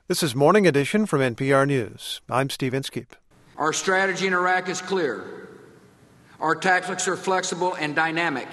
This is Morning Edition from NPR News. I'm Steve Inskeep. Our strategy in Iraq is clear. Our tactics are flexible and dynamic.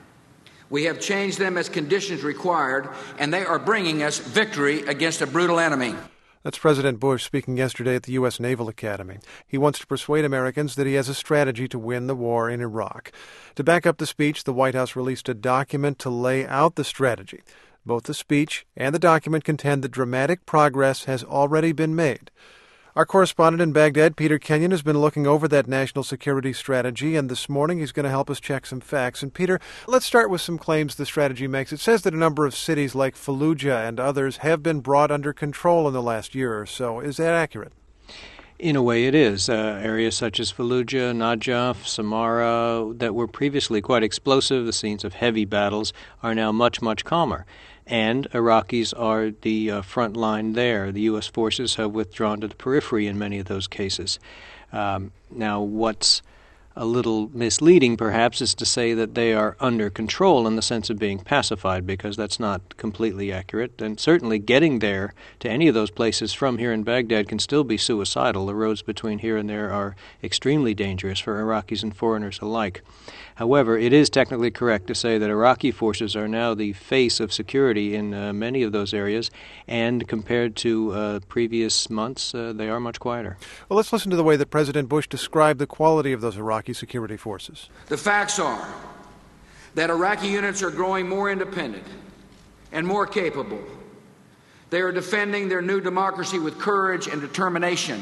We have changed them as conditions required, and they are bringing us victory against a brutal enemy. That's President Bush speaking yesterday at the U.S. Naval Academy. He wants to persuade Americans that he has a strategy to win the war in Iraq. To back up the speech, the White House released a document to lay out the strategy. Both the speech and the document contend that dramatic progress has already been made. Our correspondent in Baghdad, Peter Kenyon, has been looking over that national security strategy, and this morning he's going to help us check some facts. And Peter, let's start with some claims the strategy makes. It says that a number of cities like Fallujah and others have been brought under control in the last year or so. Is that accurate? In a way, it is. Areas such as Fallujah, Najaf, Samarra, that were previously quite explosive, the scenes of heavy battles, are now much, much calmer. And Iraqis are the front line there. The U.S. forces have withdrawn to the periphery in many of those cases. Now, what's a little misleading, perhaps, is to say that they are under control in the sense of being pacified, because that's not completely accurate. And certainly getting there to any of those places from here in Baghdad can still be suicidal. The roads between here and there are extremely dangerous for Iraqis and foreigners alike. However, it is technically correct to say that Iraqi forces are now the face of security in many of those areas, and compared to previous months, they are much quieter. Well, let's listen to the way that President Bush described the quality of those Iraqi security forces. The facts are that Iraqi units are growing more independent and more capable. They are defending their new democracy with courage and determination.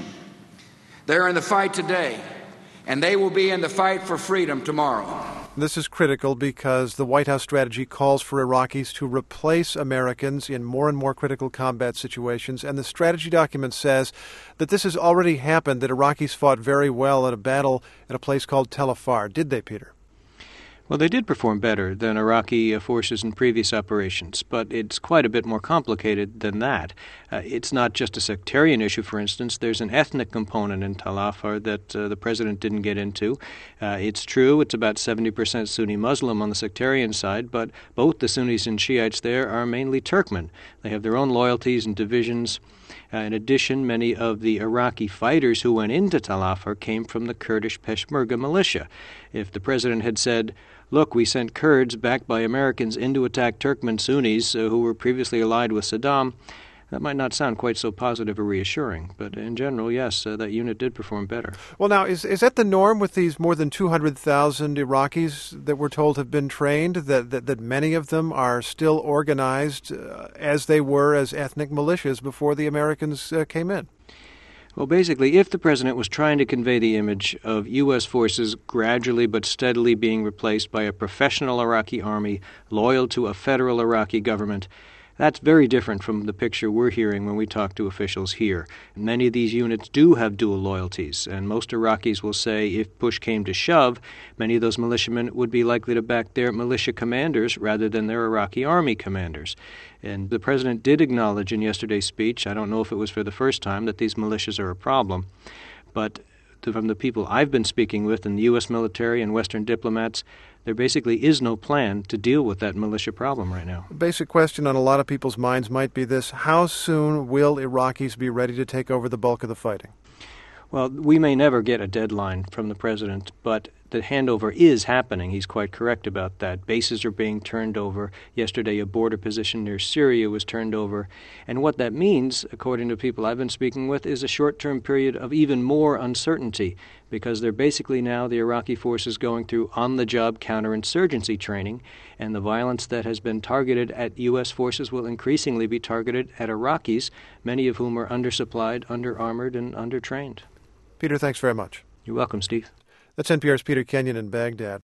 They are in the fight today, and they will be in the fight for freedom tomorrow. This is critical because the White House strategy calls for Iraqis to replace Americans in more and more critical combat situations, and the strategy document says that this has already happened, that Iraqis fought very well in a battle at a place called Tel Afar. Did they, Peter? Well, they did perform better than Iraqi forces in previous operations, but it's quite a bit more complicated than that. It's not just a sectarian issue, for instance. There's an ethnic component in Tal Afar that the president didn't get into. It's true, it's about 70% Sunni Muslim on the sectarian side, but both the Sunnis and Shiites there are mainly Turkmen. They have their own loyalties and divisions. In addition, many of the Iraqi fighters who went into Tal Afar came from the Kurdish Peshmerga militia. If the president had said, look, we sent Kurds backed by Americans in to attack Turkmen Sunnis who were previously allied with Saddam, that might not sound quite so positive or reassuring. But in general, yes, that unit did perform better. Well, now, is that the norm with these more than 200,000 Iraqis that we're told have been trained, that many of them are still organized as they were as ethnic militias before the Americans came in? Well, basically, if the president was trying to convey the image of U.S. forces gradually but steadily being replaced by a professional Iraqi army loyal to a federal Iraqi government, that's very different from the picture we're hearing when we talk to officials here. Many of these units do have dual loyalties, and most Iraqis will say if push came to shove, many of those militiamen would be likely to back their militia commanders rather than their Iraqi army commanders. And the president did acknowledge in yesterday's speech, I don't know if it was for the first time, that these militias are a problem, but from the people I've been speaking with in the U.S. military and Western diplomats, there basically is no plan to deal with that militia problem right now. The basic question on a lot of people's minds might be this: how soon will Iraqis be ready to take over the bulk of the fighting? Well, we may never get a deadline from the president, but the handover is happening. He's quite correct about that. Bases are being turned over. Yesterday, a border position near Syria was turned over. And what that means, according to people I've been speaking with, is a short-term period of even more uncertainty, because they're basically now the Iraqi forces going through on-the-job counterinsurgency training, and the violence that has been targeted at U.S. forces will increasingly be targeted at Iraqis, many of whom are undersupplied, under-armored, and under-trained. Peter, thanks very much. You're welcome, Steve. That's NPR's Peter Kenyon in Baghdad.